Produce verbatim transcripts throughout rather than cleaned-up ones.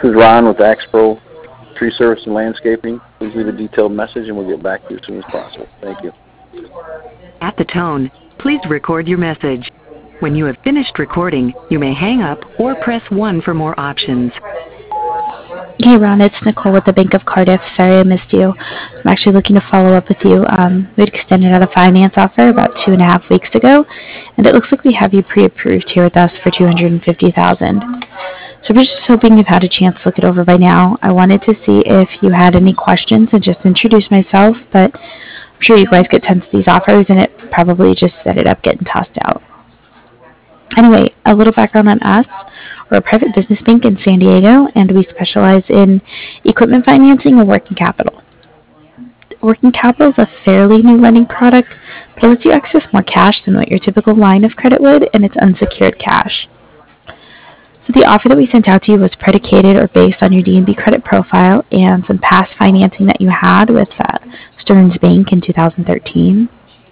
is Ron with Axpro Tree Service and Landscaping. Please leave a detailed message and we'll get back to you as soon as possible. Thank you. At the tone, please record your message. When you have finished recording, you may hang up or press one for more options. Hey Ron, it's Nicole with the Bank of Cardiff. Sorry I missed you. I'm actually looking to follow up with you. Um, we had extended out a finance offer about two and a half weeks ago, and it looks like we have you pre-approved here with us for two hundred fifty thousand dollars. So we're just hoping you've had a chance to look it over by now. I wanted to see if you had any questions and just introduce myself, but I'm sure you guys get tons of these offers, and it probably just ended up getting tossed out. Anyway, a little background on us. We're a private business bank in San Diego, and we specialize in equipment financing and working capital. Working capital is a fairly new lending product, but it lets you access more cash than what your typical line of credit would, and it's unsecured cash. So the offer that we sent out to you was predicated or based on your D and B credit profile and some past financing that you had with uh, Stearns Bank in two thousand thirteen.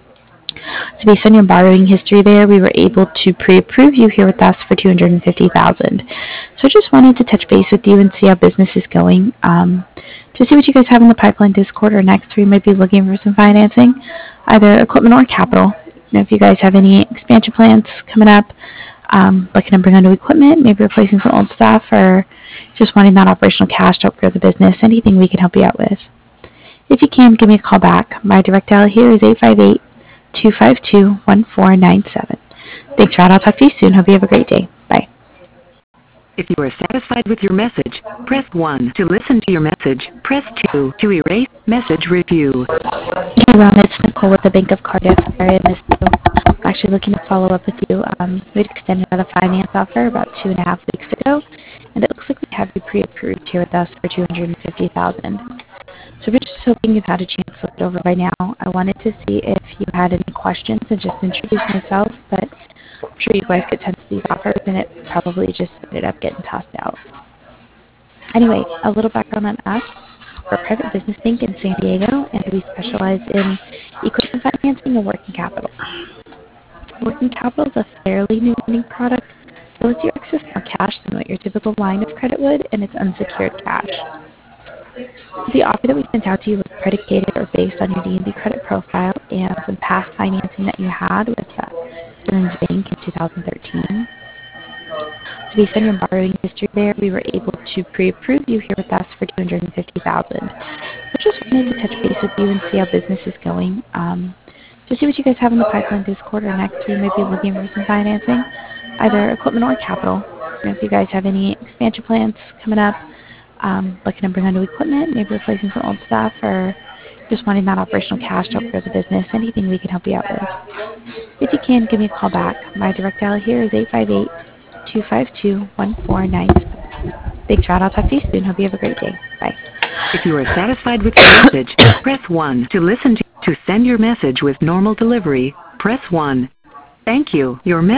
So based on your borrowing history there, we were able to pre-approve you here with us for two hundred fifty thousand dollars. So I just wanted to touch base with you and see how business is going. Um, to see what you guys have in the pipeline this quarter or next, we might be looking for some financing, either equipment or capital. You know, if you guys have any expansion plans coming up, um, looking to bring on new equipment, maybe replacing some old stuff, or just wanting that operational cash to grow the business, anything we can help you out with. If you can, give me a call back. My direct dial here is eight five eight, two five two, one four nine seven. Thanks, Rod. I'll talk to you soon. Hope you have a great day. Bye. If you are satisfied with your message, press one. To listen to your message, press two. To erase message review. Hey, Ron. It's Nicole with the Bank of Cardiff. Sorry I missed you. I'm actually looking to follow up with you. Um, we had extended out a finance offer about two and a half weeks ago, and it looks like we have you pre-approved here with us for two hundred fifty thousand dollars. So we're just hoping you've had a chance to look it over by now. I wanted to see if you had any questions and just introduce myself, but I'm sure you guys get tons of these offers, and it probably just ended up getting tossed out. Anyway, a little background on us. We're a private business bank in San Diego, and we specialize in equipment financing and working capital. Working capital is a fairly new lending product, so lets you access more cash than what your typical line of credit would, and it's unsecured cash. The offer that we sent out to you was predicated or based on your D and B credit profile and some past financing that you had with uh, Stearns Bank in two thousand thirteen. So based on your borrowing history there, we were able to pre-approve you here with us for two hundred fifty thousand dollars. I just wanted to touch base with you and see how business is going. Um, to see what you guys have in the pipeline this quarter or next, we might be looking for some financing, either equipment or capital. You know, if you guys have any expansion plans coming up, Um, looking to bring on new equipment, maybe replacing some old stuff, or just wanting that operational cash to grow the business, anything we can help you out with. If you can, give me a call back. My direct dial here is eight five eight, two five two, one four nine seven. Thanks, Rod. I'll talk to you soon. Hope you have a great day. Bye. If you are satisfied with your message, press one. To listen to, to send your message with normal delivery, press one. Thank you. Your message